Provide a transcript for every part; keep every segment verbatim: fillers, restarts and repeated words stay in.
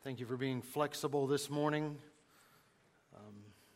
Thank you for being flexible this morning. Um,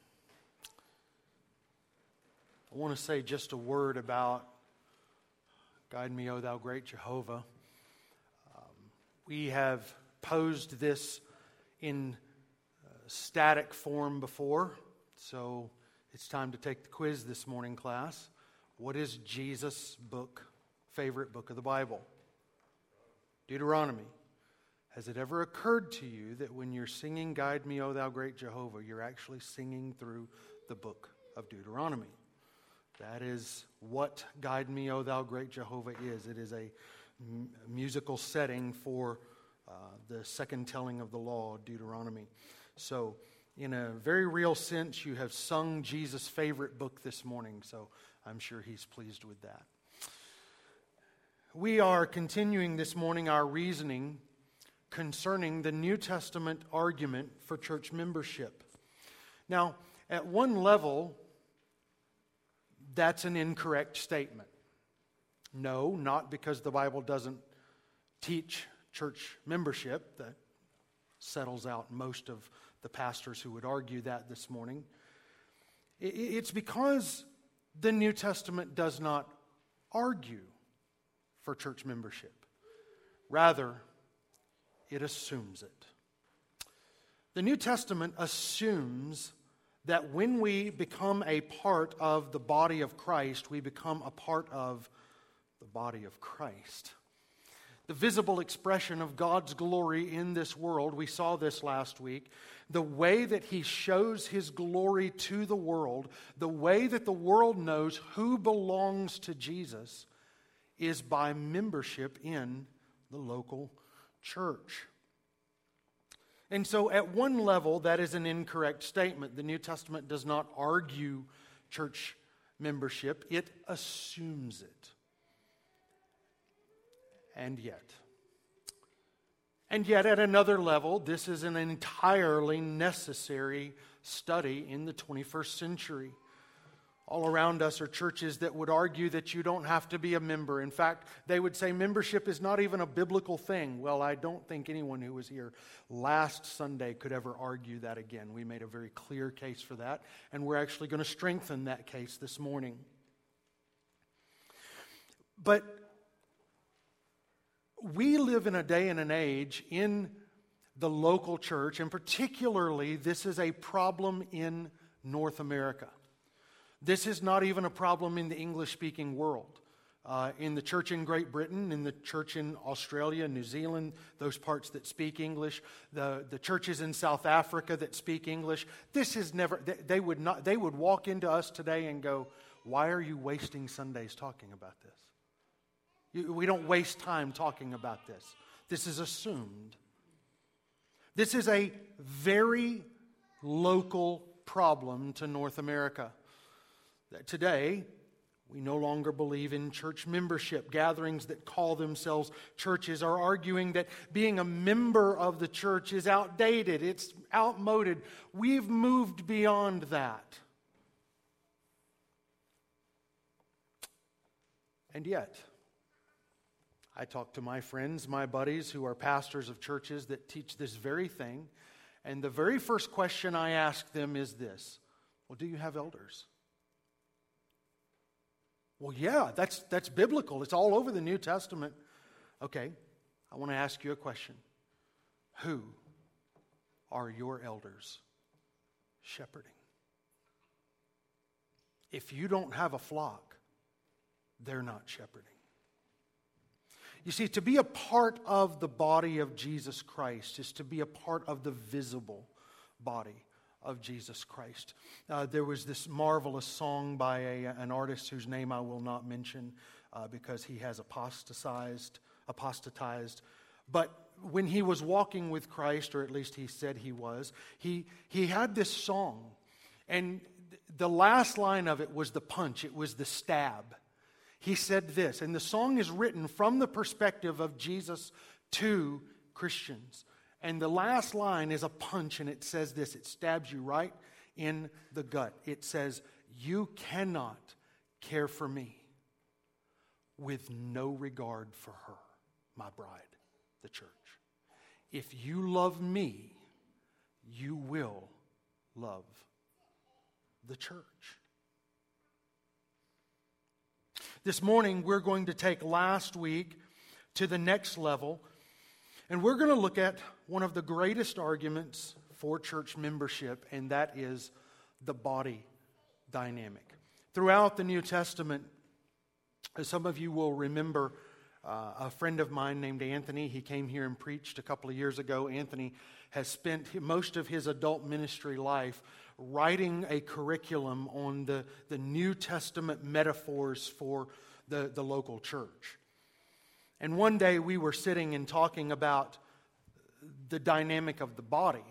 I want to say just a word about Guide Me, O Thou Great Jehovah. Um, we have posed this in uh, static form before, so it's time to take the quiz this morning, class. What is Jesus' book, favorite book of the Bible? Deuteronomy. Has it ever occurred to you that when you're singing Guide Me, O Thou Great Jehovah, you're actually singing through the book of Deuteronomy? That is what Guide Me, O Thou Great Jehovah is. It is a m- musical setting for uh, the second telling of the law, Deuteronomy. So, in a very real sense, you have sung Jesus' favorite book this morning, so I'm sure he's pleased with that. We are continuing this morning our reasoning concerning the New Testament argument for church membership. Now, at one level, that's an incorrect statement. No, not because the Bible doesn't teach church membership. That settles out most of the pastors who would argue that this morning. It's because the New Testament does not argue for church membership. Rather, it assumes it. The New Testament assumes that when we become a part of the body of Christ, we become a part of the body of Christ. The visible expression of God's glory in this world, we saw this last week, the way that He shows His glory to the world, the way that the world knows who belongs to Jesus, is by membership in the local church. And so at one level, that is an incorrect statement. The New Testament does not argue church membership. It assumes it. And yet, and yet at another level, this is an entirely necessary study in the twenty-first century. All around us are churches that would argue that you don't have to be a member. In fact, they would say membership is not even a biblical thing. Well, I don't think anyone who was here last Sunday could ever argue that again. We made a very clear case for that, and we're actually going to strengthen that case this morning. But we live in a day and an age in the local church, and particularly this is a problem in North America. This is not even a problem in the English-speaking world. Uh, in the church in Great Britain, in the church in Australia, New Zealand, those parts that speak English, the, the churches in South Africa that speak English, this is never, they, they would not, they would walk into us today and go, why are you wasting Sundays talking about this? You, we don't waste time talking about this. This is assumed. This is a very local problem to North America. That today, we no longer believe in church membership. Gatherings that call themselves churches are arguing that being a member of the church is outdated, it's outmoded. We've moved beyond that. And yet, I talk to my friends, my buddies who are pastors of churches that teach this very thing, and the very first question I ask them is this: well, do you have elders? Well, yeah, that's that's biblical. It's all over the New Testament. Okay, I want to ask you a question. Who are your elders shepherding? If you don't have a flock, they're not shepherding. You see, to be a part of the body of Jesus Christ is to be a part of the visible body of Jesus Christ. Uh, there was this marvelous song by a, an artist whose name I will not mention uh, because he has apostatized, apostatized. But when he was walking with Christ, or at least he said he was, he, he had this song. And the last line of it was the punch. It was the stab. He said this, and the song is written from the perspective of Jesus to Christians. And the last line is a punch, and it says this. It stabs you right in the gut. It says, you cannot care for me with no regard for her, my bride, the church. if you love me, you will love the church. This morning, we're going to take last week to the next level, and we're going to look at one of the greatest arguments for church membership, and that is the body dynamic. Throughout the New Testament, as some of you will remember, uh, a friend of mine named Anthony, he came here and preached a couple of years ago. Anthony has spent most of his adult ministry life writing a curriculum on the, the New Testament metaphors for the, the local church. And one day we were sitting and talking about the dynamic of the body.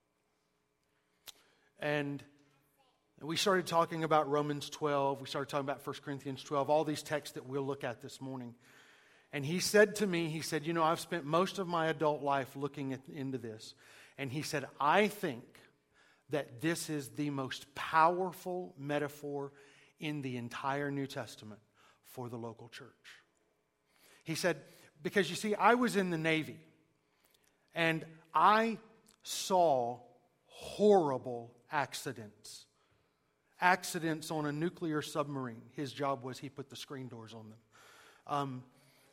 And we started talking about Romans twelve. We started talking about First Corinthians twelve, all these texts that we'll look at this morning. And he said to me, he said, you know, I've spent most of my adult life looking at, into this. And he said, I think that this is the most powerful metaphor in the entire New Testament for the local church. He said, because you see, I was in the Navy, and I saw horrible accidents. Accidents on a nuclear submarine. His job was he put the screen doors on them. Um,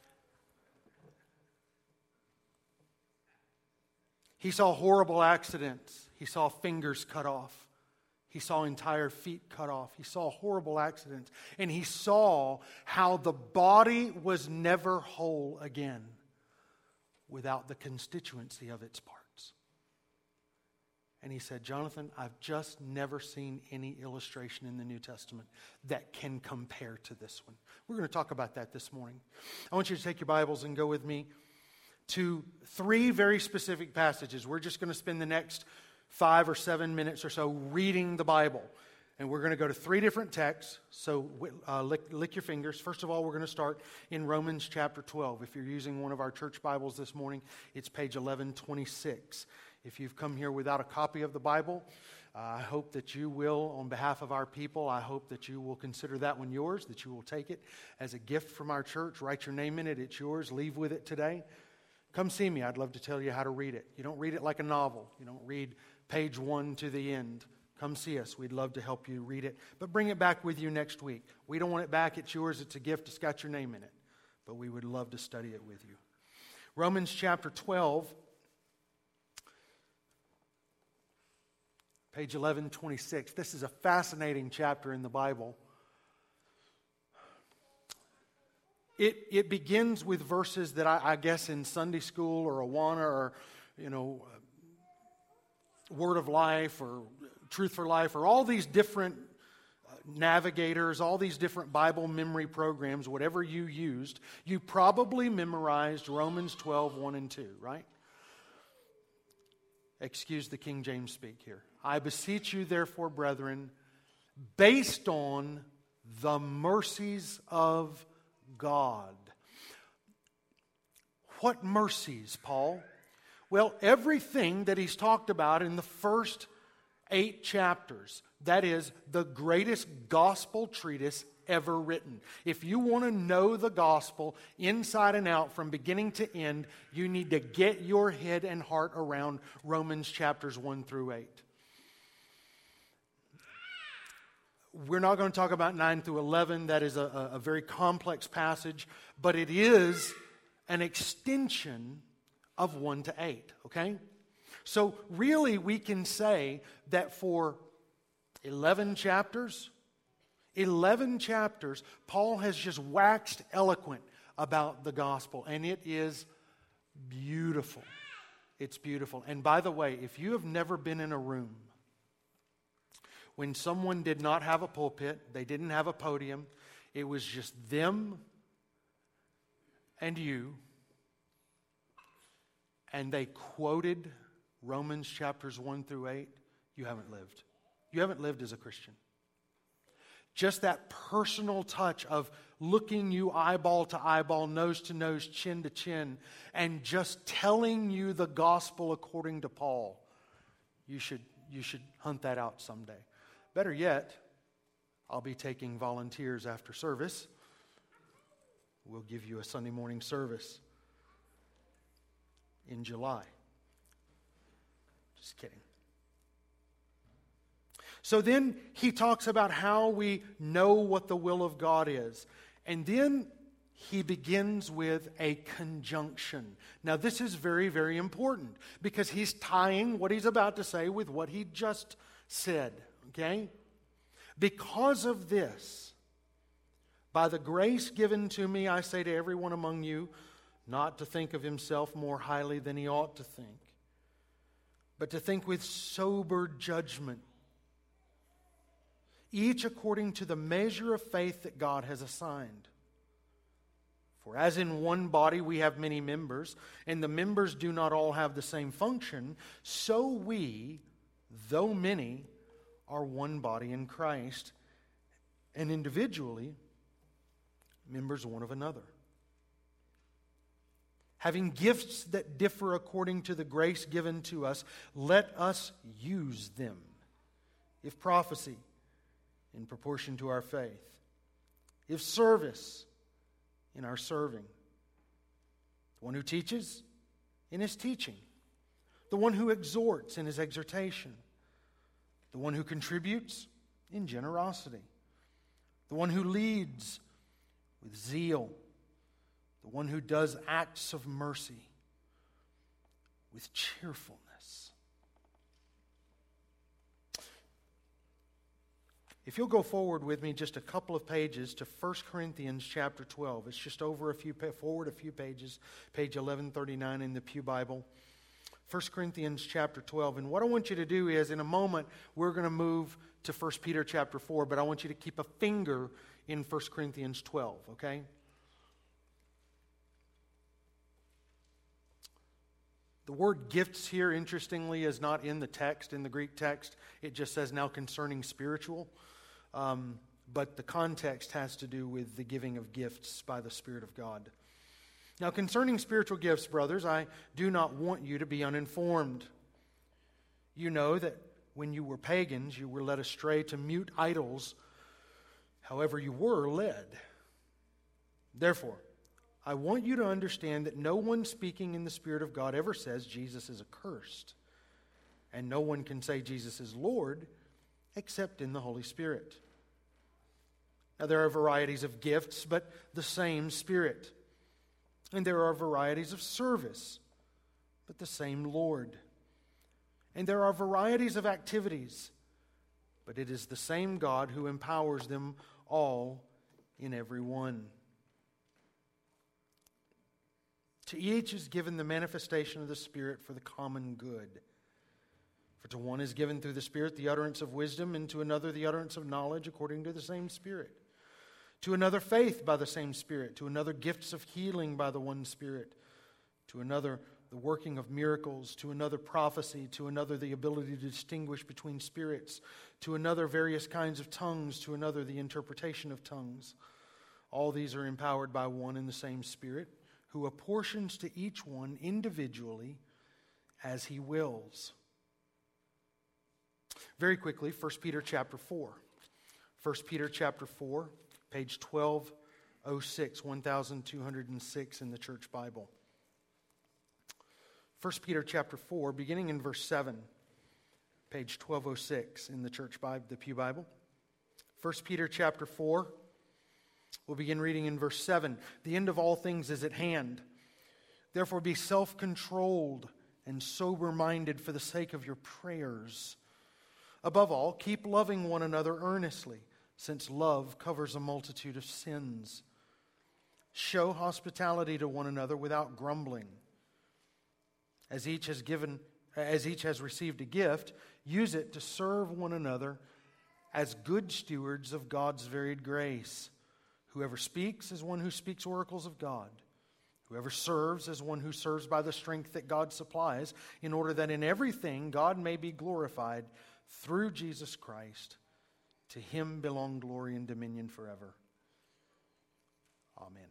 he saw horrible accidents. He saw fingers cut off. He saw entire feet cut off. He saw horrible accidents. And he saw how the body was never whole again without the constituency of its parts. And he said, Jonathan, I've just never seen any illustration in the New Testament that can compare to this one. We're going to talk about that this morning. I want you to take your Bibles and go with me to three very specific passages. We're just going to spend the next five or seven minutes or so reading the Bible. And we're going to go to three different texts, so uh, lick, lick your fingers. First of all, we're going to start in Romans chapter twelve. If you're using one of our church Bibles this morning, it's page eleven twenty-six. If you've come here without a copy of the Bible, uh, I hope that you will, on behalf of our people, I hope that you will consider that one yours, that you will take it as a gift from our church. Write your name in it. It's yours. Leave with it today. Come see me. I'd love to tell you how to read it. You don't read it like a novel. You don't read page one to the end. Come see us. We'd love to help you read it. But bring it back with you next week. We don't want it back. It's yours. It's a gift. It's got your name in it. But we would love to study it with you. Romans chapter twelve, page eleven twenty-six. This is a fascinating chapter in the Bible. It, it begins with verses that I, I guess in Sunday school or Awana or, you know, Word of Life or Truth for Life or all these different navigators, all these different Bible memory programs, whatever you used, you probably memorized Romans twelve, one and two, right? Excuse the King James speak here. I beseech you, therefore, brethren, based on the mercies of God. What mercies, Paul? Well, everything that he's talked about in the first eight chapters, that is the greatest gospel treatise ever written. If you want to know the gospel inside and out from beginning to end, you need to get your head and heart around Romans chapters one through eight. We're not going to talk about nine through eleven. That is a, a very complex passage, but it is an extension of one to eight, okay? So really we can say that for eleven chapters, eleven chapters, Paul has just waxed eloquent about the gospel, and it is beautiful. It's beautiful. And by the way, if you have never been in a room when someone did not have a pulpit, they didn't have a podium, it was just them and you, and they quoted Romans chapters one through eight, you haven't lived. You haven't lived as a Christian. Just that personal touch of looking you eyeball to eyeball, nose to nose, chin to chin, and just telling you the gospel according to Paul. You should, you should hunt that out someday. Better yet, I'll be taking volunteers after service. We'll give you a Sunday morning service in July. Just kidding. So then he talks about how we know what the will of God is. And then he begins with a conjunction. Now this is very, very important because he's tying what he's about to say with what he just said. Okay? Because of this, by the grace given to me, I say to everyone among you, not to think of himself more highly than he ought to think, but to think with sober judgment, each according to the measure of faith that God has assigned. For as in one body we have many members, and the members do not all have the same function, so we, though many, are one body in Christ, and individually members one of another. Having gifts that differ according to the grace given to us, let us use them. If prophecy, in proportion to our faith. If service, in our serving. The one who teaches, in his teaching. The one who exhorts, in his exhortation. The one who contributes, in generosity. The one who leads, with zeal. The one who does acts of mercy, with cheerfulness. If you'll go forward with me just a couple of pages to First Corinthians chapter twelve. It's just over a few, forward a few pages, page eleven thirty-nine in the Pew Bible. First Corinthians chapter twelve. And what I want you to do is, in a moment, we're going to move to First Peter chapter four, but I want you to keep a finger in First Corinthians twelve, okay? The word gifts here, interestingly, is not in the text, in the Greek text. It just says now concerning spiritual. Um, but the context has to do with the giving of gifts by the Spirit of God. Now, concerning spiritual gifts, brothers, I do not want you to be uninformed. You know that when you were pagans, you were led astray to mute idols, however you were led. Therefore, I want you to understand that no one speaking in the Spirit of God ever says Jesus is accursed. And no one can say Jesus is Lord except in the Holy Spirit. Now there are varieties of gifts, but the same Spirit. And there are varieties of service, but the same Lord. And there are varieties of activities, but it is the same God who empowers them all in every one. To each is given the manifestation of the Spirit for the common good. For to one is given through the Spirit the utterance of wisdom, and to another the utterance of knowledge according to the same Spirit. To another faith by the same Spirit. To another gifts of healing by the one Spirit. To another the working of miracles. To another prophecy. To another the ability to distinguish between spirits. To another various kinds of tongues. To another the interpretation of tongues. All these are empowered by one and the same Spirit, who apportions to each one individually as he wills. Very quickly, First Peter chapter four. First Peter chapter four, page twelve oh six, one thousand two hundred six in the Church Bible. First Peter chapter four, beginning in verse seven, page twelve oh six in the Church Bible, the Pew Bible. First Peter chapter four, we'll begin reading in verse seven. The end of all things is at hand. Therefore be self-controlled and sober-minded for the sake of your prayers. Above all, keep loving one another earnestly, since love covers a multitude of sins. Show hospitality to one another without grumbling. As each has given, as each has received a gift, use it to serve one another as good stewards of God's varied grace. Whoever speaks is one who speaks oracles of God. Whoever serves is one who serves by the strength that God supplies, in order that in everything God may be glorified through Jesus Christ. To him belong glory and dominion forever. Amen.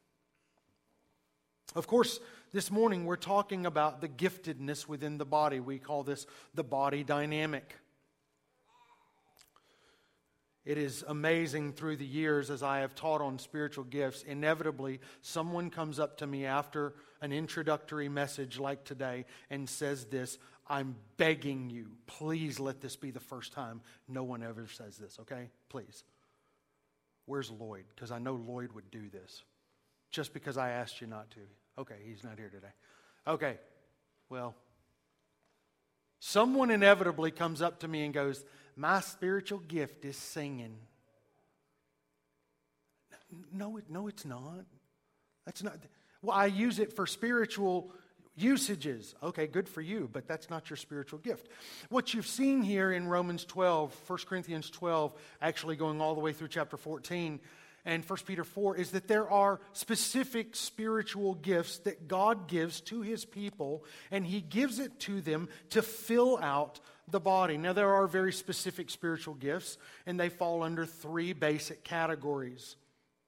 Of course, this morning we're talking about the giftedness within the body. We call this the body dynamic. It is amazing through the years as I have taught on spiritual gifts. Inevitably, someone comes up to me after an introductory message like today and says this, I'm begging you, please let this be the first time no one ever says this, okay? Please. Where's Lloyd? Because I know Lloyd would do this. Just because I asked you not to. Okay, he's not here today. Okay, well, someone inevitably comes up to me and goes, my spiritual gift is singing. No, it, no, it's not. That's not. Well, I use it for spiritual usages. Okay, good for you, but that's not your spiritual gift. What you've seen here in Romans twelve, First Corinthians twelve, actually going all the way through chapter fourteen, and First Peter four, is that there are specific spiritual gifts that God gives to His people, and He gives it to them to fill out the body. Now, there are very specific spiritual gifts, and they fall under three basic categories.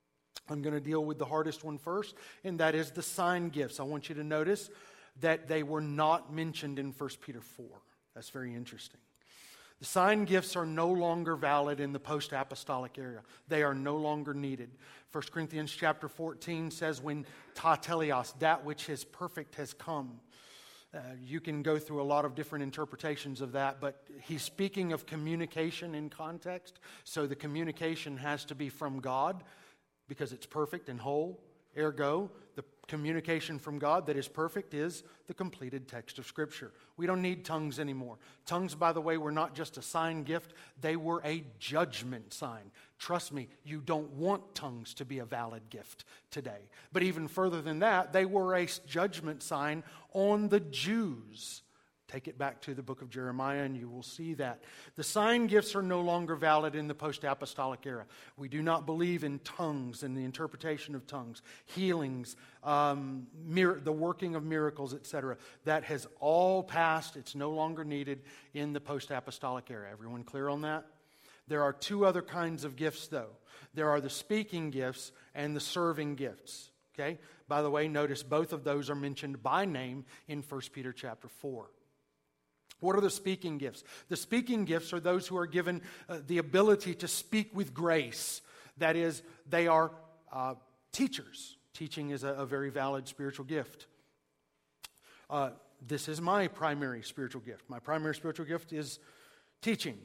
I'm going to deal with the hardest one first, and that is the sign gifts. I want you to notice that they were not mentioned in First Peter four. That's very interesting. The sign gifts are no longer valid in the post-apostolic era. They are no longer needed. First Corinthians chapter fourteen says, when ta teleos, that which is perfect, has come. Uh, you can go through a lot of different interpretations of that, but he's speaking of communication in context. So the communication has to be from God because it's perfect and whole. Ergo, the communication from God that is perfect is the completed text of Scripture. We don't need tongues anymore. Tongues, by the way, were not just a sign gift. They were a judgment sign. Trust me, you don't want tongues to be a valid gift today. But even further than that, they were a judgment sign on the Jews. Take it back to the book of Jeremiah and you will see that. The sign gifts are no longer valid in the post-apostolic era. We do not believe in tongues and the interpretation of tongues, healings, um, mir- the working of miracles, et cetera. That has all passed. It's no longer needed in the post-apostolic era. Everyone clear on that? There are two other kinds of gifts, though. There are the speaking gifts and the serving gifts. Okay? By the way, notice both of those are mentioned by name in First Peter chapter four. What are the speaking gifts? The speaking gifts are those who are given uh, the ability to speak with grace. That is, they are uh, teachers. Teaching is a, a very valid spiritual gift. Uh, this is my primary spiritual gift. My primary spiritual gift is teaching.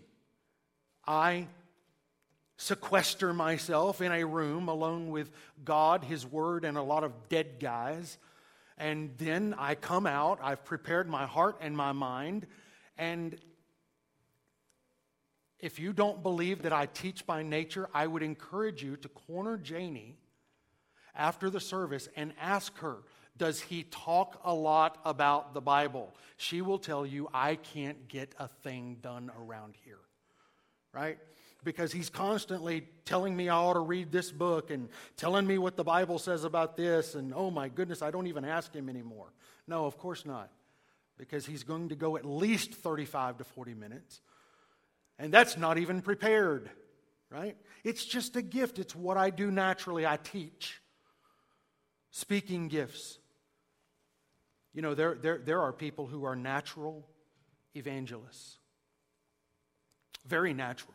I sequester myself in a room alone with God, His Word, and a lot of dead guys. And then I come out, I've prepared my heart and my mind, and if you don't believe that I teach by nature, I would encourage you to corner Janie after the service and ask her, does he talk a lot about the Bible? She will tell you, I can't get a thing done around here, right? Because he's constantly telling me I ought to read this book and telling me what the Bible says about this. And oh my goodness, I don't even ask him anymore. No, of course not. Because he's going to go at least thirty-five to forty minutes. And that's not even prepared, right? It's just a gift. It's what I do naturally. I teach. Speaking gifts. You know, there, there, there are people who are natural evangelists. Very natural.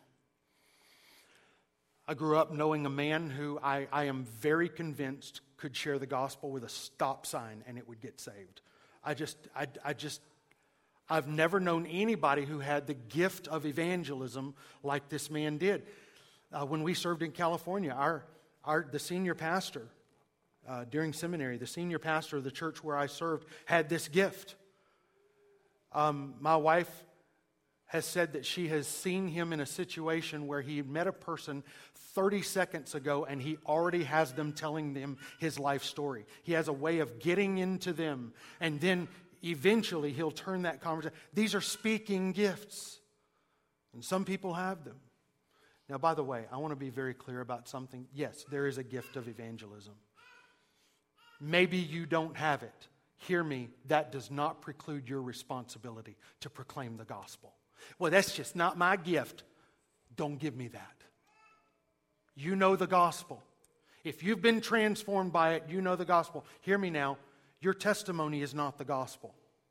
I grew up knowing a man who I, I am very convinced could share the gospel with a stop sign and it would get saved. I just, I, I just, I've never known anybody who had the gift of evangelism like this man did. Uh, when we served in California, our, our the senior pastor uh, during seminary, the senior pastor of the church where I served, had this gift. Um, my wife has said that she has seen him in a situation where he met a person thirty seconds ago and he already has them telling them his life story. He has a way of getting into them and then eventually he'll turn that conversation. These are speaking gifts and some people have them. Now, by the way, I want to be very clear about something. Yes, there is a gift of evangelism. Maybe you don't have it. Hear me, that does not preclude your responsibility to proclaim the gospel. Well, that's just not my gift. Don't give me that. You know the gospel. If you've been transformed by it, you know the gospel. Hear me now. Your testimony is not the gospel.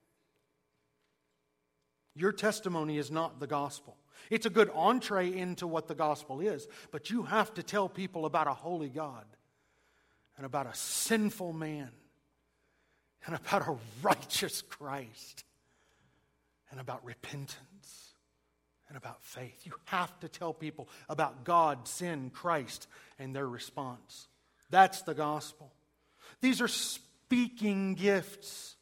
Your testimony is not the gospel. It's a good entree into what the gospel is, but you have to tell people about a holy God and about a sinful man and about a righteous Christ and about repentance and about faith. You have to tell people about God, sin, Christ, and their response. That's the gospel. These are speaking gifts.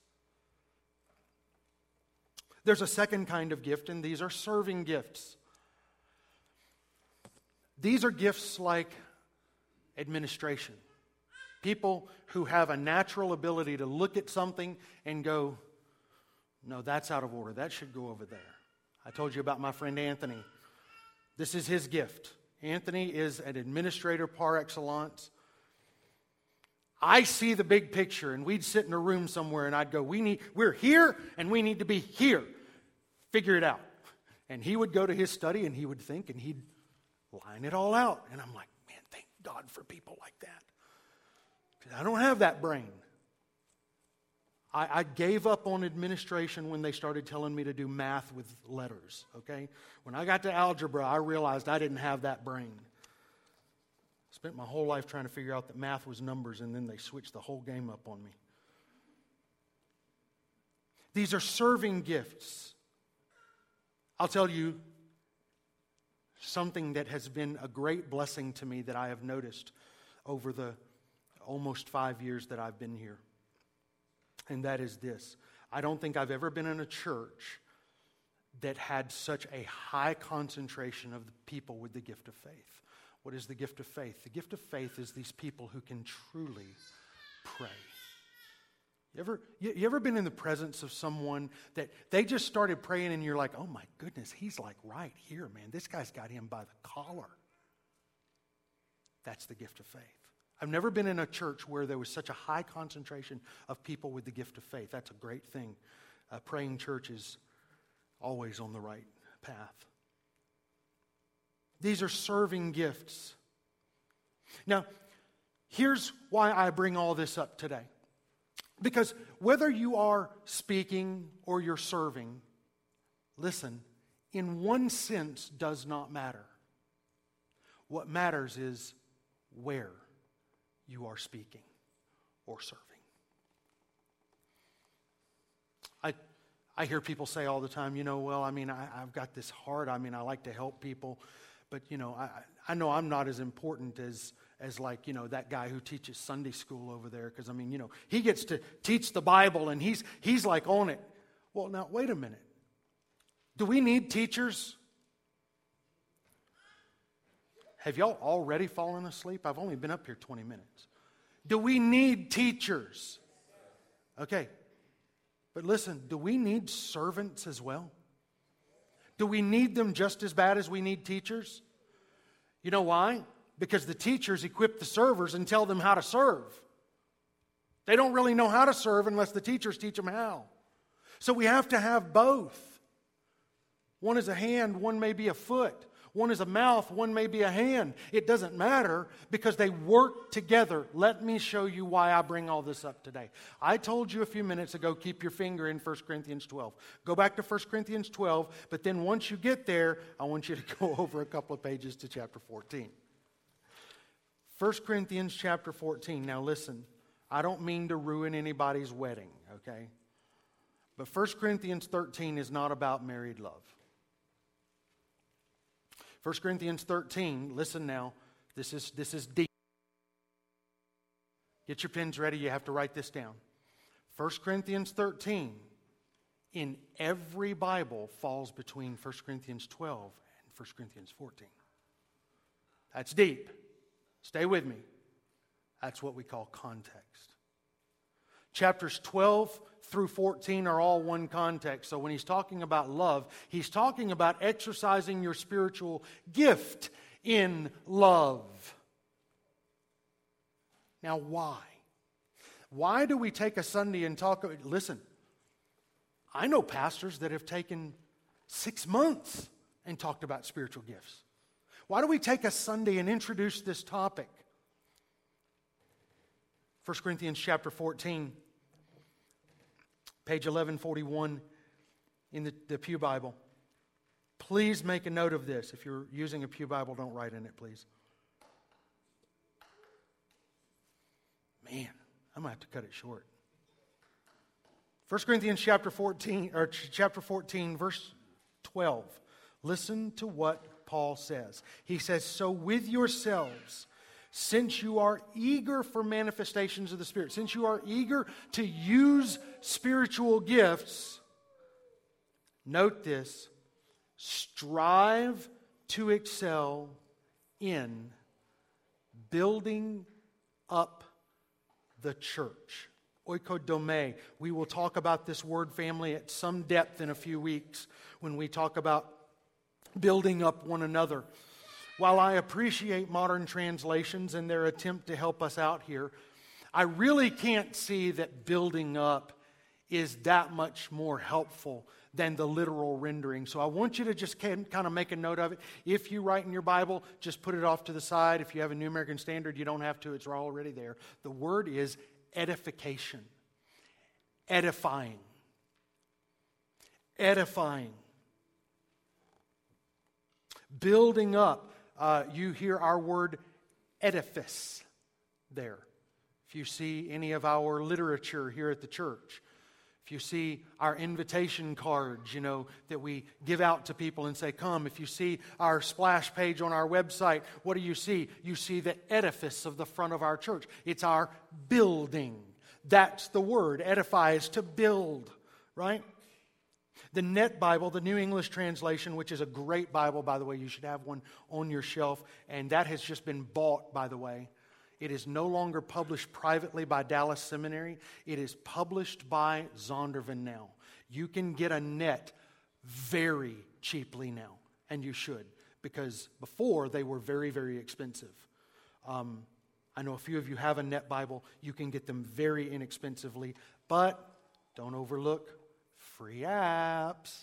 There's a second kind of gift, and these are serving gifts. These are gifts like administration. People who have a natural ability to look at something and go, no, that's out of order. That should go over there. I told you about my friend Anthony. This is his gift. Anthony is an administrator par excellence. I see the big picture, and we'd sit in a room somewhere, and I'd go, "We need, we're here, and we need to be here. Figure it out." And he would go to his study, and he would think, and he'd line it all out. And I'm like, man, thank God for people like that. Because I don't have that brain. I, I gave up on administration when they started telling me to do math with letters, okay? When I got to algebra, I realized I didn't have that brain. Spent my whole life trying to figure out that math was numbers, and then they switched the whole game up on me. These are serving gifts. I'll tell you something that has been a great blessing to me that I have noticed over the almost five years that I've been here. And that is this. I don't think I've ever been in a church that had such a high concentration of the people with the gift of faith. What is the gift of faith? The gift of faith is these people who can truly pray. You ever, you, you ever been in the presence of someone that they just started praying and you're like, oh my goodness, he's like right here, man. This guy's got him by the collar. That's the gift of faith. I've never been in a church where there was such a high concentration of people with the gift of faith. That's a great thing. A praying church is always on the right path. These are serving gifts. Now, here's why I bring all this up today. Because whether you are speaking or you're serving, listen, in one sense does not matter. What matters is where you are speaking or serving. I I hear people say all the time, you know, well, I mean, I, I've got this heart. I mean, I like to help people. But, you know, I, I know I'm not as important as, as like, you know, that guy who teaches Sunday school over there. Because, I mean, you know, he gets to teach the Bible and he's he's like on it. Well, now, wait a minute. Do we need teachers? Have y'all already fallen asleep? I've only been up here twenty minutes. Do we need teachers? Okay. But listen, do we need servants as well? Do we need them just as bad as we need teachers? You know why? Because the teachers equip the servers and tell them how to serve. They don't really know how to serve unless the teachers teach them how. So we have to have both. One is a hand, one may be a foot. One is a mouth, one may be a hand. It doesn't matter because they work together. Let me show you why I bring all this up today. I told you a few minutes ago, keep your finger in First Corinthians twelve. Go back to First Corinthians twelve, but then once you get there, I want you to go over a couple of pages to chapter fourteen. First Corinthians chapter fourteen. Now listen, I don't mean to ruin anybody's wedding, okay? But First Corinthians thirteen is not about married love. First Corinthians thirteen, listen now, this is, this is deep. Get your pens ready, you have to write this down. First Corinthians thirteen, in every Bible, falls between First Corinthians twelve and First Corinthians fourteen. That's deep. Stay with me. That's what we call context. Chapters twelve through fourteen are all one context. So when he's talking about love, he's talking about exercising your spiritual gift in love. Now, why? Why do we take a Sunday and talk? Listen, I know pastors that have taken six months and talked about spiritual gifts. Why do we take a Sunday and introduce this topic? First Corinthians chapter fourteen. Page eleven forty-one in the, the Pew Bible. Please make a note of this. If you're using a Pew Bible, don't write in it, please. Man, I'm going to have to cut it short. First Corinthians chapter fourteen, or chapter fourteen, verse twelve. Listen to what Paul says. He says, "So with yourselves, since you are eager for manifestations of the Spirit, since you are eager to use spiritual gifts," note this, "strive to excel in building up the church." Oikodome. We will talk about this word family at some depth in a few weeks when we talk about building up one another. While I appreciate modern translations and their attempt to help us out here, I really can't see that building up is that much more helpful than the literal rendering. So I want you to just kind of make a note of it. If you write in your Bible, just put it off to the side. If you have a New American Standard, you don't have to. It's already there. The word is edification. Edifying. Edifying. Building up. Uh, you hear our word edifice there. If you see any of our literature here at the church, if you see our invitation cards, you know, that we give out to people and say, come. If you see our splash page on our website, what do you see? You see the edifice of the front of our church. It's our building. That's the word. Edify is to build, right? The Net Bible, the New English Translation, which is a great Bible, by the way, you should have one on your shelf, and that has just been bought, by the way. It is no longer published privately by Dallas Seminary. It is published by Zondervan now. You can get a Net very cheaply now, and you should, because before they were very, very expensive. Um, I know a few of you have a Net Bible. You can get them very inexpensively, but don't overlook free apps.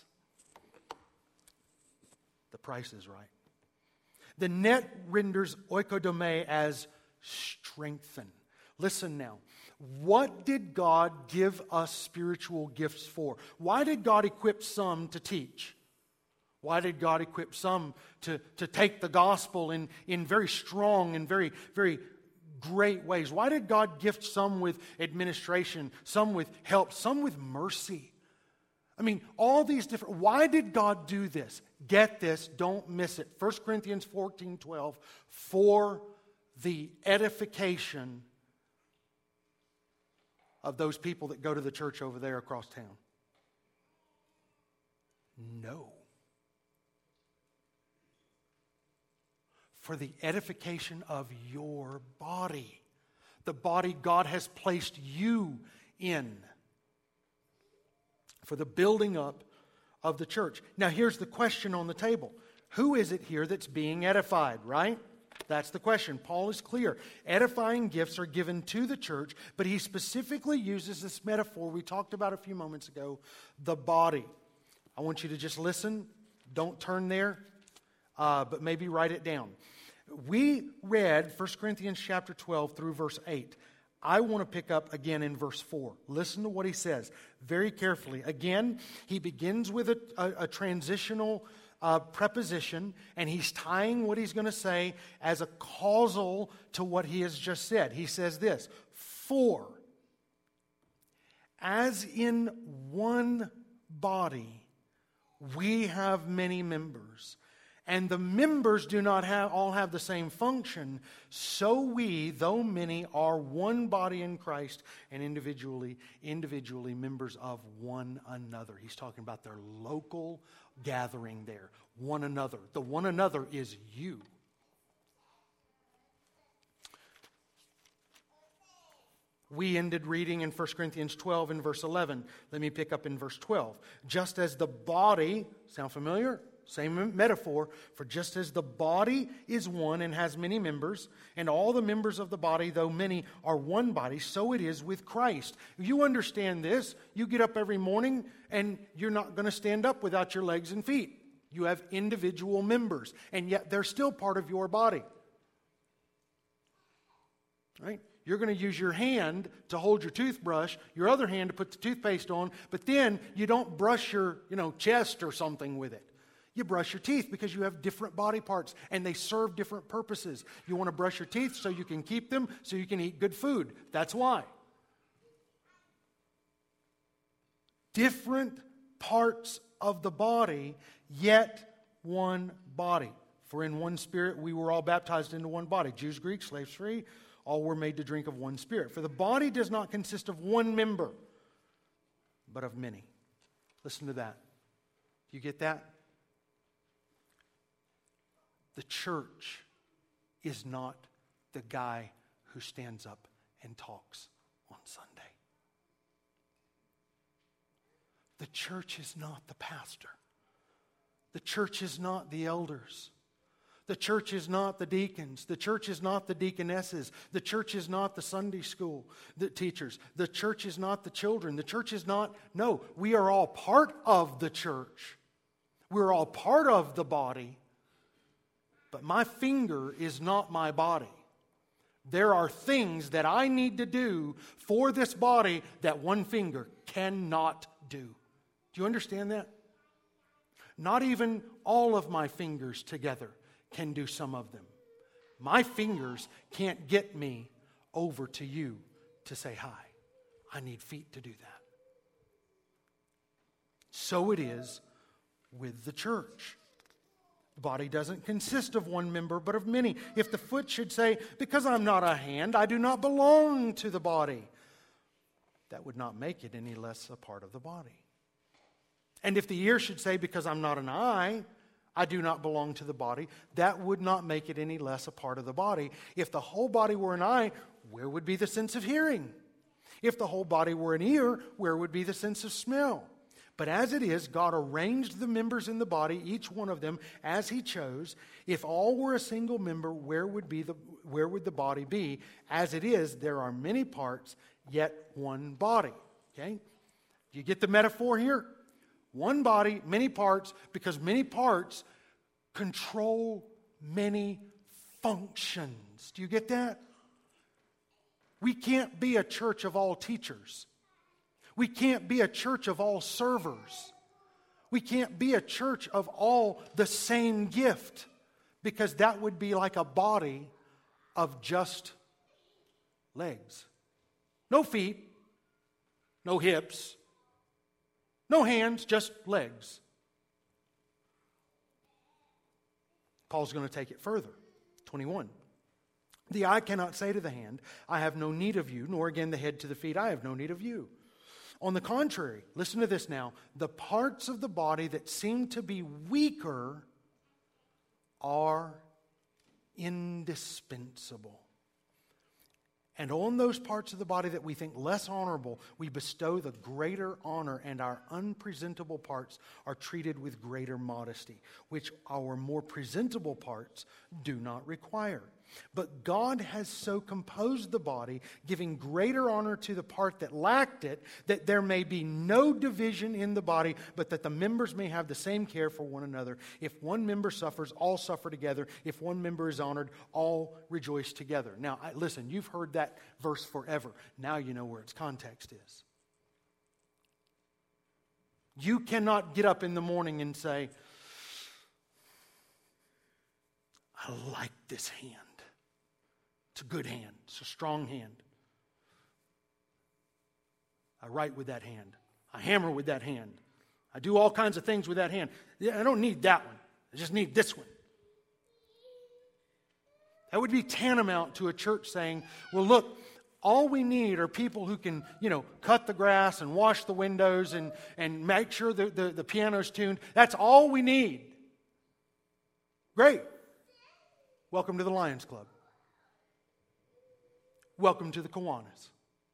The price is right. The Net renders oikodome as strengthen. Listen now. What did God give us spiritual gifts for? Why did God equip some to teach? Why did God equip some to, to take the gospel in, in very strong and very, very great ways? Why did God gift some with administration, some with help, some with mercy? I mean, all these different... Why did God do this? Get this, don't miss it. First Corinthians fourteen twelve, for the edification of those people that go to the church over there across town. No. For the edification of your body. The body God has placed you in. For the building up of the church. Now here's the question on the table. Who is it here that's being edified, right? That's the question. Paul is clear. Edifying gifts are given to the church, but he specifically uses this metaphor we talked about a few moments ago, the body. I want you to just listen. Don't turn there, uh, but maybe write it down. We read First Corinthians chapter twelve through verse eight. I want to pick up again in verse four. Listen to what he says very carefully. Again, he begins with a, a, a transitional uh, preposition, and he's tying what he's going to say as a causal to what he has just said. He says this, for as in one body we have many members, and the members do not have, all have the same function, so we, though many, are one body in Christ and individually, individually members of one another. He's talking about their local gathering there. One another. The one another is you. We ended reading in First Corinthians twelve in verse eleven. Let me pick up in verse twelve. Just as the body, sound familiar? Same metaphor, for just as the body is one and has many members, and all the members of the body, though many, are one body, so it is with Christ. You understand this. You get up every morning and you're not going to stand up without your legs and feet. You have individual members, and yet they're still part of your body. Right? You're going to use your hand to hold your toothbrush, your other hand to put the toothpaste on, but then you don't brush your, you know, chest or something with it. You brush your teeth because you have different body parts and they serve different purposes. You want to brush your teeth so you can keep them, so you can eat good food. That's why. different parts of the body, yet one body. For in one Spirit we were all baptized into one body. Jews, Greeks, slaves, free, all were made to drink of one Spirit. For the body does not consist of one member, but of many. Listen to that. Do you get that? The church is not the guy who stands up and talks on Sunday. The church is not the pastor. The church is not the elders. The church is not the deacons. The church is not the deaconesses. The church is not the Sunday school the teachers. The church is not the children. The church is not, no, we are all part of the church. We're all part of the body. But my finger is not my body. There are things that I need to do for this body that one finger cannot do. Do you understand that? Not even all of my fingers together can do some of them. My fingers can't get me over to you to say hi. I need feet to do that. So it is with the church. The body doesn't consist of one member, but of many. If the foot should say, because I'm not a hand, I do not belong to the body, that would not make it any less a part of the body. And if the ear should say, because I'm not an eye, I do not belong to the body, that would not make it any less a part of the body. If the whole body were an eye, where would be the sense of hearing? If the whole body were an ear, where would be the sense of smell? But as it is, God arranged the members in the body, each one of them, as He chose. If all were a single member, where would be the where would the body be? As it is, there are many parts, yet one body. Okay? Do you get the metaphor here? One body, many parts, because many parts control many functions. Do you get that? We can't be a church of all teachers. We can't be a church of all servers. We can't be a church of all the same gift, because that would be like a body of just legs. No feet, no hips, no hands, just legs. Paul's going to take it further. twenty-one. The eye cannot say to the hand, I have no need of you, nor again the head to the feet, I have no need of you. On the contrary, listen to this now, the parts of the body that seem to be weaker are indispensable. And on those parts of the body that we think less honorable, we bestow the greater honor, and our unpresentable parts are treated with greater modesty, which our more presentable parts do not require. But God has so composed the body, giving greater honor to the part that lacked it, that there may be no division in the body, but that the members may have the same care for one another. If one member suffers, all suffer together. If one member is honored, all rejoice together. Now, I, listen, you've heard that verse forever. Now you know where its context is. You cannot get up in the morning and say, I like this hand. It's a good hand. It's a strong hand. I write with that hand. I hammer with that hand. I do all kinds of things with that hand. Yeah, I don't need that one. I just need this one. That would be tantamount to a church saying, well, look, all we need are people who can, you know, cut the grass and wash the windows and, and make sure the, the, the piano's tuned. That's all we need. Great. Welcome to the Lions Club. Welcome to the Kiwanis.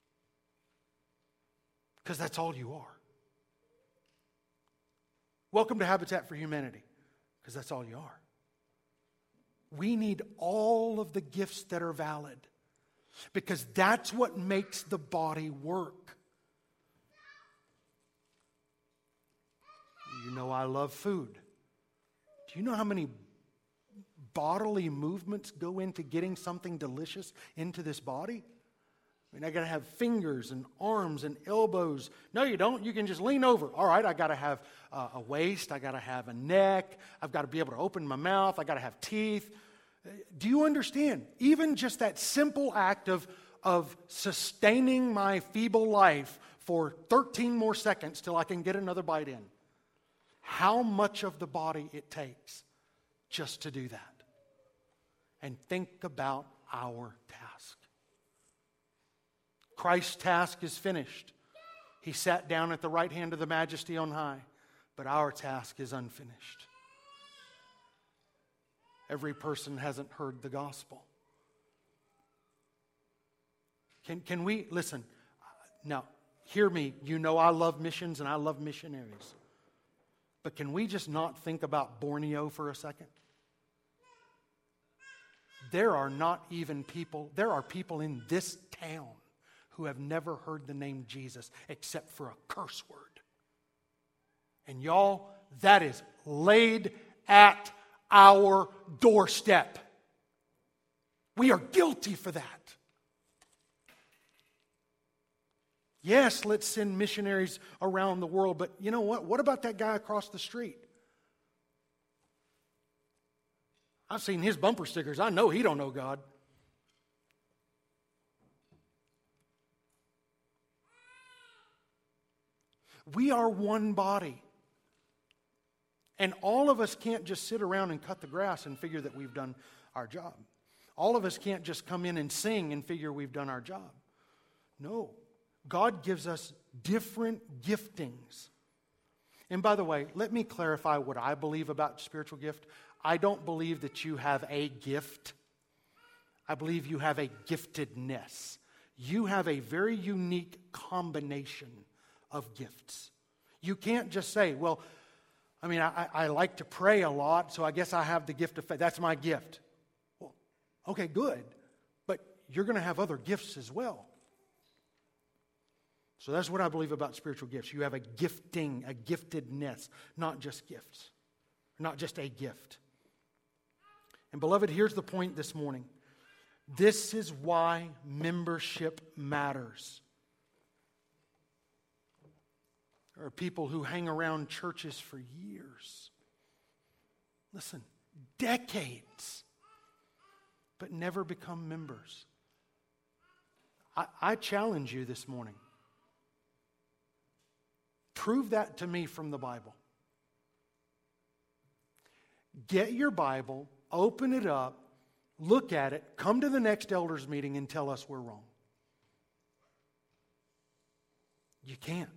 Because that's all you are. Welcome to Habitat for Humanity. Because that's all you are. We need all of the gifts that are valid. Because that's what makes the body work. You know I love food. Do you know how many bodily movements go into getting something delicious into this body? I mean, I got to have fingers and arms and elbows. No, you don't. You can just lean over. All right, I got to have uh, a waist. I got to have a neck. I've got to be able to open my mouth. I got to have teeth. Do you understand? Even just that simple act of, of sustaining my feeble life for thirteen more seconds till I can get another bite in. How much of the body it takes just to do that. And think about our task. Christ's task is finished. He sat down at the right hand of the Majesty on high, but our task is unfinished. Every person hasn't heard the gospel. Can, can we, listen, now, hear me. You know I love missions and I love missionaries. But can we just not think about Borneo for a second? There are not even people, there are people in this town who have never heard the name Jesus except for a curse word. And y'all, that is laid at our doorstep. We are guilty for that. Yes, let's send missionaries around the world, but you know what? What about that guy across the street? I've seen his bumper stickers. I know he don't know God. We are one body. And all of us can't just sit around and cut the grass and figure that we've done our job. All of us can't just come in and sing and figure we've done our job. No. God gives us different giftings. And by the way, let me clarify what I believe about spiritual gift. I don't believe that you have a gift. I believe you have a giftedness. You have a very unique combination of gifts. You can't just say, well, I mean, I, I like to pray a lot, so I guess I have the gift of faith. That's my gift. Well, okay, good. But you're going to have other gifts as well. So that's what I believe about spiritual gifts. You have a gifting, a giftedness, not just gifts, not just a gift. And beloved, here's the point this morning. This is why membership matters. There are people who hang around churches for years. Listen, decades, but never become members. I, I challenge you this morning. Prove that to me from the Bible. Get your Bible, open it up, look at it, come to the next elders meeting and tell us we're wrong. You can't.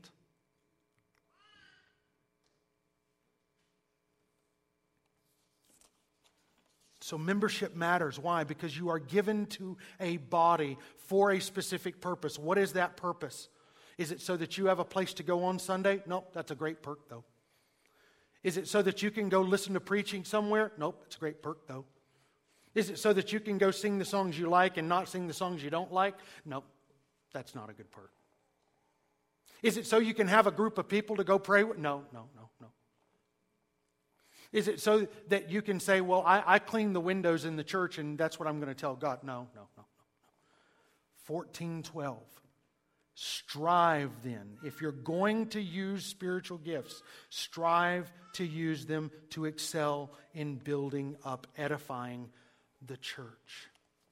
So membership matters. Why? Because you are given to a body for a specific purpose. What is that purpose? Is it so that you have a place to go on Sunday? Nope, that's a great perk though. Is it so that you can go listen to preaching somewhere? Nope, it's a great perk though. Is it so that you can go sing the songs you like and not sing the songs you don't like? Nope, that's not a good perk. Is it so you can have a group of people to go pray with? No, no, no, no. Is it so that you can say, well, I, I clean the windows in the church and that's what I'm going to tell God? No, no, no, no. fourteen twelve. Strive then, if you're going to use spiritual gifts, strive to use them to excel in building up, edifying the church.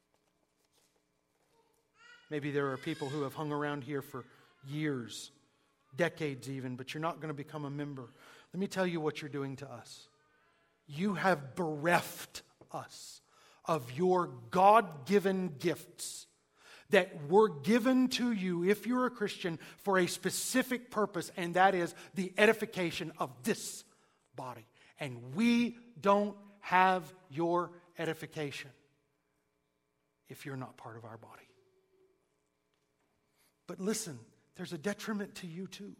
Maybe there are people who have hung around here for years, decades even, but you're not going to become a member. Let me tell you what you're doing to us. You have bereft us of your God-given gifts that were given to you, if you're a Christian, for a specific purpose, and that is the edification of this body. And we don't have your edification if you're not part of our body. But listen, there's a detriment to you too.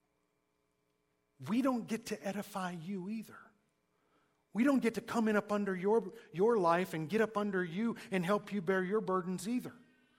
We don't get to edify you either. We don't get to come in up under your, your life and get up under you and help you bear your burdens either.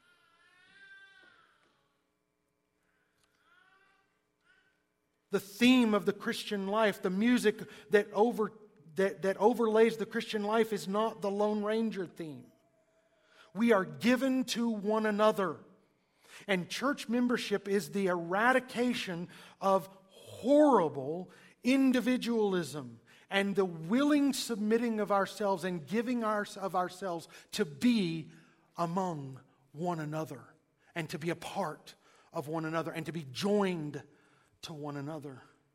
The theme of the Christian life, the music that over that, that overlays the Christian life is not the Lone Ranger theme. We are given to one another. And church membership is the eradication of horrible individualism and the willing submitting of ourselves and giving our, of ourselves to be among one another and to be a part of one another and to be joined to one another.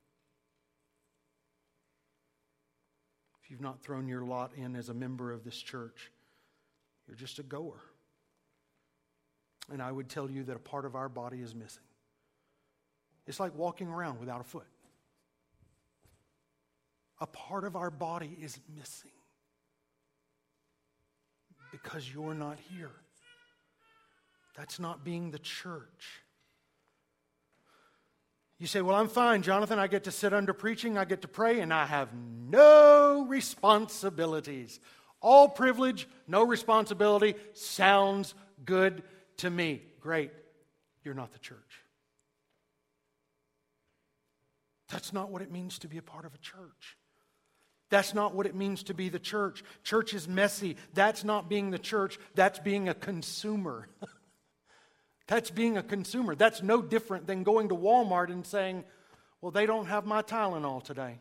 If you've not thrown your lot in as a member of this church, you're just a goer. And I would tell you that a part of our body is missing. It's like walking around without a foot. A part of our body is missing because you're not here. That's not being the church. You say, well, I'm fine, Jonathan. I get to sit under preaching, I get to pray, and I have no responsibilities. All privilege, no responsibility. Sounds good to me. Great. You're not the church. That's not what it means to be a part of a church. That's not what it means to be the church. Church is messy. That's not being the church. That's being a consumer. That's being a consumer. That's no different than going to Walmart and saying, well, they don't have my Tylenol today.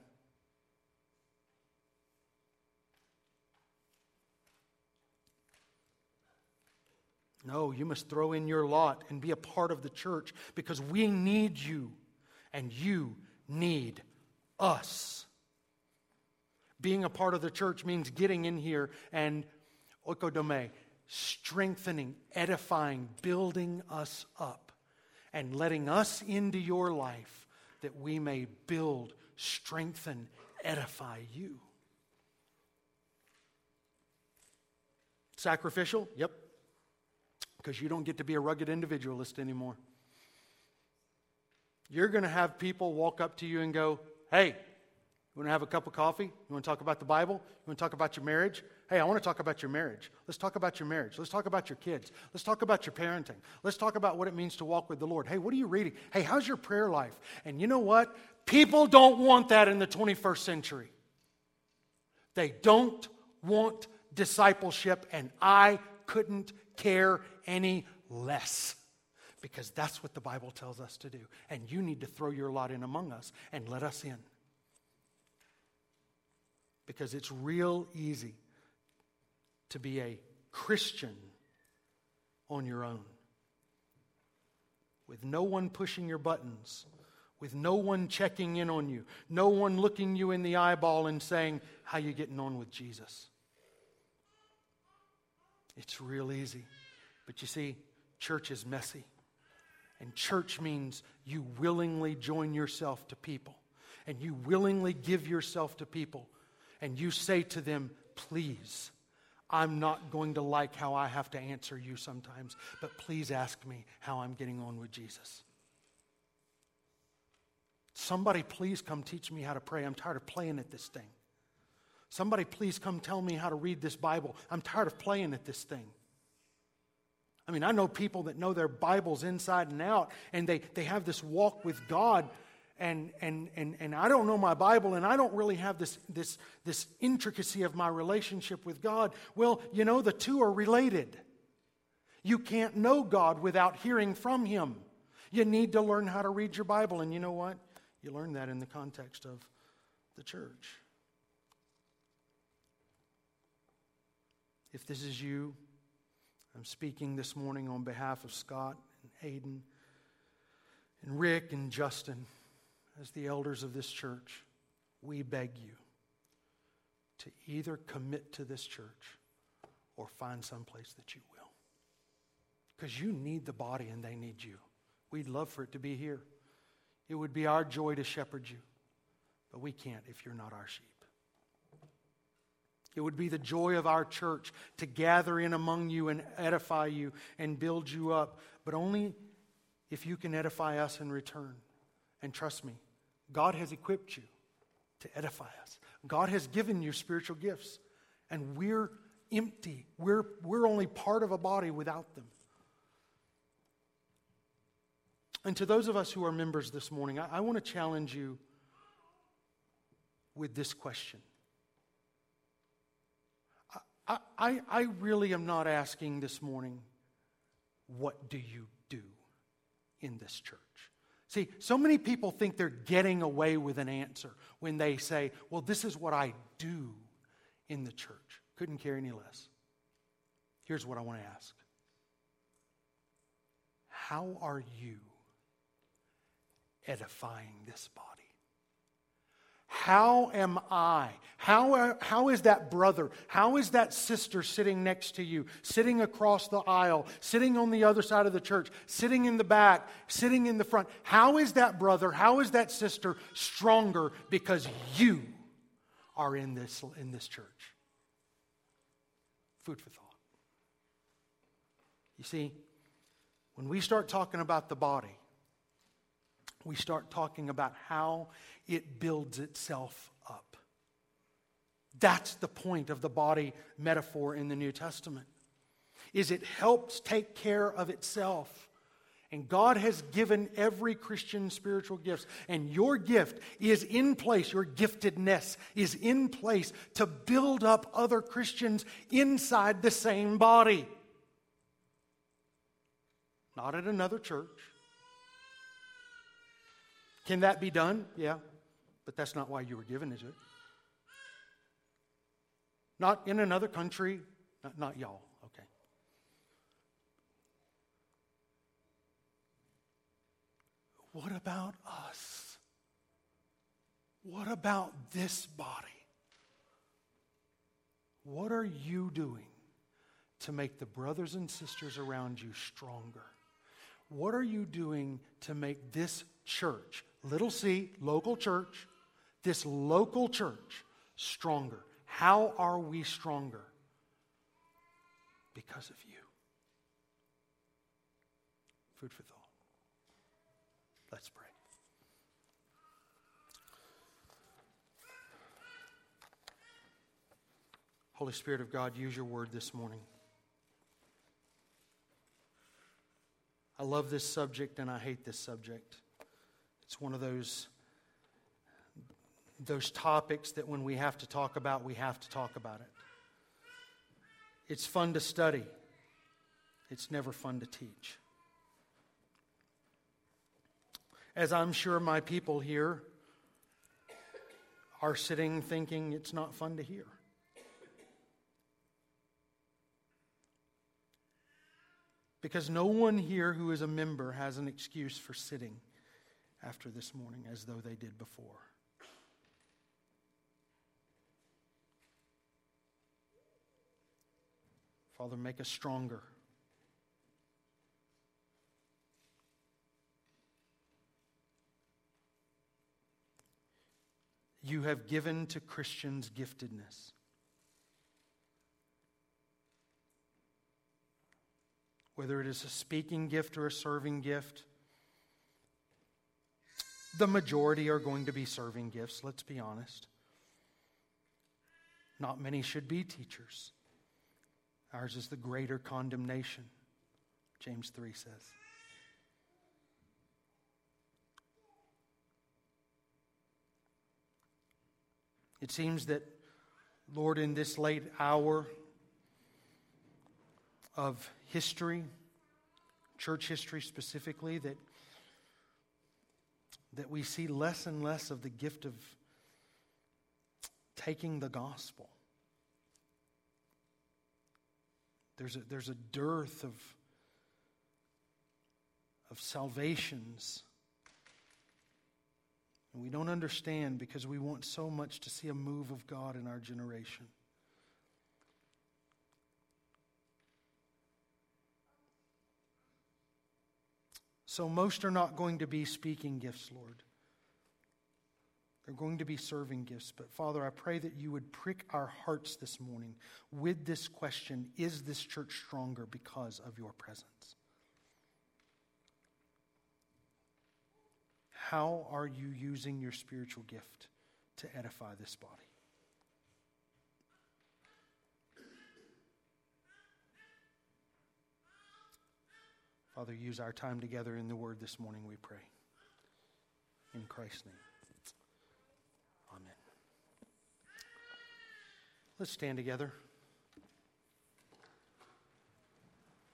No, you must throw in your lot and be a part of the church because we need you and you need us. Being a part of the church means getting in here and oikodome, strengthening, edifying, building us up, and letting us into your life that we may build, strengthen, edify you. Sacrificial? Yep. Because you don't get to be a rugged individualist anymore. You're going to have people walk up to you and go, hey, you want to have a cup of coffee? You want to talk about the Bible? You want to talk about your marriage? Hey, I want to talk about your marriage. Let's talk about your marriage. Let's talk about your kids. Let's talk about your parenting. Let's talk about what it means to walk with the Lord. Hey, what are you reading? Hey, how's your prayer life? And you know what? People don't want that in the twenty-first century. They don't want discipleship, and I couldn't care any less. Because that's what the Bible tells us to do. And you need to throw your lot in among us and let us in. Because it's real easy to be a Christian on your own. With no one pushing your buttons. With no one checking in on you. No one looking you in the eyeball and saying, how you getting on with Jesus? It's real easy. But you see, church is messy. And church means you willingly join yourself to people. And you willingly give yourself to people. And you say to them, please, I'm not going to like how I have to answer you sometimes, but please ask me how I'm getting on with Jesus. Somebody please come teach me how to pray. I'm tired of playing at this thing. Somebody please come tell me how to read this Bible. I'm tired of playing at this thing. I mean, I know people that know their Bibles inside and out, and they, they have this walk with God, and and and and I don't know my Bible, and I don't really have this this this intricacy of my relationship with God. Well, you know, the two are related. You can't know God without hearing from Him. You need to learn how to read your Bible, and you know what? You learn that in the context of the church. If this is you, I'm speaking this morning on behalf of Scott and Hayden and Rick and Justin. As the elders of this church, we beg you to either commit to this church or find someplace that you will. Because you need the body and they need you. We'd love for it to be here. It would be our joy to shepherd you. But we can't if you're not our sheep. It would be the joy of our church to gather in among you and edify you and build you up. But only if you can edify us in return. And trust me, God has equipped you to edify us. God has given you spiritual gifts. And we're empty. We're, we're only part of a body without them. And to those of us who are members this morning, I, I want to challenge you with this question. I, I, I really am not asking this morning, what do you do in this church? See, so many people think they're getting away with an answer when they say, well, this is what I do in the church. Couldn't care any less. Here's what I want to ask. How are you edifying this body? How am I? How, how is that brother? How is that sister sitting next to you, sitting across the aisle, sitting on the other side of the church, sitting in the back, sitting in the front? How is that brother, how is that sister stronger because you are in this, in this church? Food for thought. You see, when we start talking about the body, we start talking about how it builds itself up. That's the point of the body metaphor in the New Testament, is it helps take care of itself. And God has given every Christian spiritual gifts. And your gift is in place, your giftedness is in place to build up other Christians inside the same body. Not at another church. Can that be done? Yeah. But that's not why you were given, is it? Not in another country. Not, not y'all. Okay. What about us? What about this body? What are you doing to make the brothers and sisters around you stronger? What are you doing to make this church, little c, local church, this local church stronger? How are we stronger? Because of you. Food for thought. Let's pray. Holy Spirit of God, use your word this morning. I love this subject and I hate this subject. It's one of those, those topics that when we have to talk about, we have to talk about it. It's fun to study. It's never fun to teach. As I'm sure my people here are sitting thinking it's not fun to hear. Because no one here who is a member has an excuse for sitting after this morning as though they did before. Father, make us stronger. You have given to Christians giftedness. Whether it is a speaking gift or a serving gift, the majority are going to be serving gifts, let's be honest. Not many should be teachers. Ours is the greater condemnation, James three says. It seems that, Lord, in this late hour of history, church history specifically, that, that we see less and less of the gift of taking the gospel. There's a, there's a dearth of, of salvations. And we don't understand because we want so much to see a move of God in our generation. So most are not going to be speaking gifts, Lord. They're going to be serving gifts. But Father, I pray that you would prick our hearts this morning with this question: is this church stronger because of your presence? How are you using your spiritual gift to edify this body? Father, use our time together in the Word this morning, we pray. In Christ's name. Amen. Let's stand together.